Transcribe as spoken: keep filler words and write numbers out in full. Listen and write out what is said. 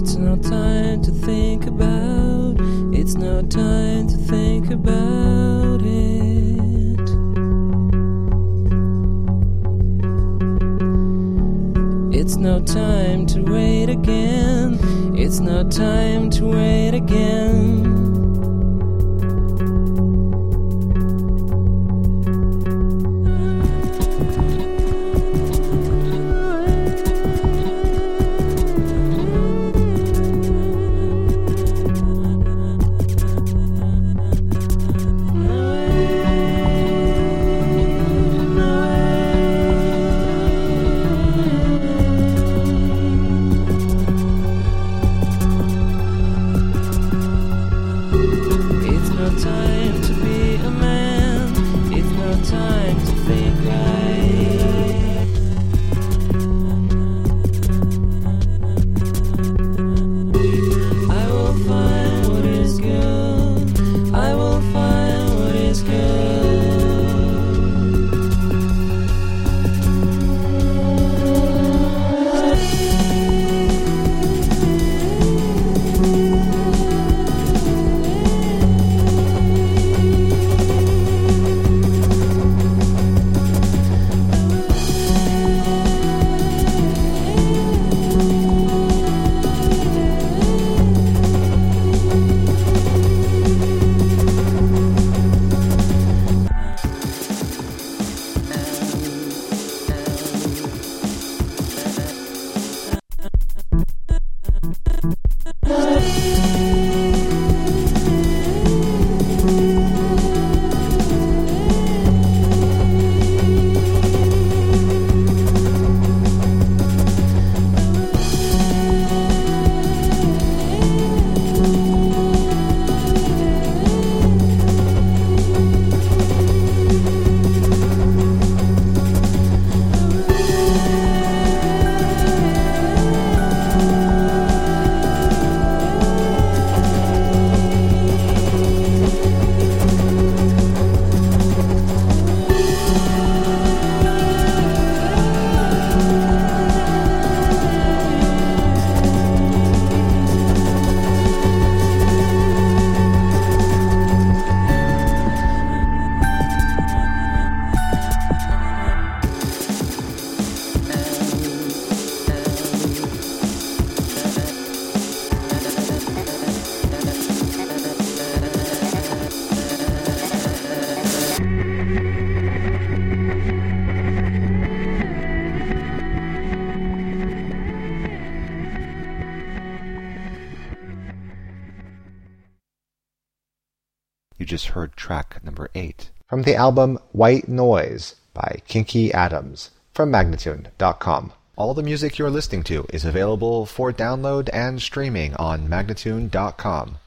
It's no time to think about, it's no time to think about it. It's no time to wait again, it's no time to wait again. You just heard track number eight from the album White Noise by Kinky Adams from Magnatune dot com. All the music you're listening to is available for download and streaming on Magnatune dot com.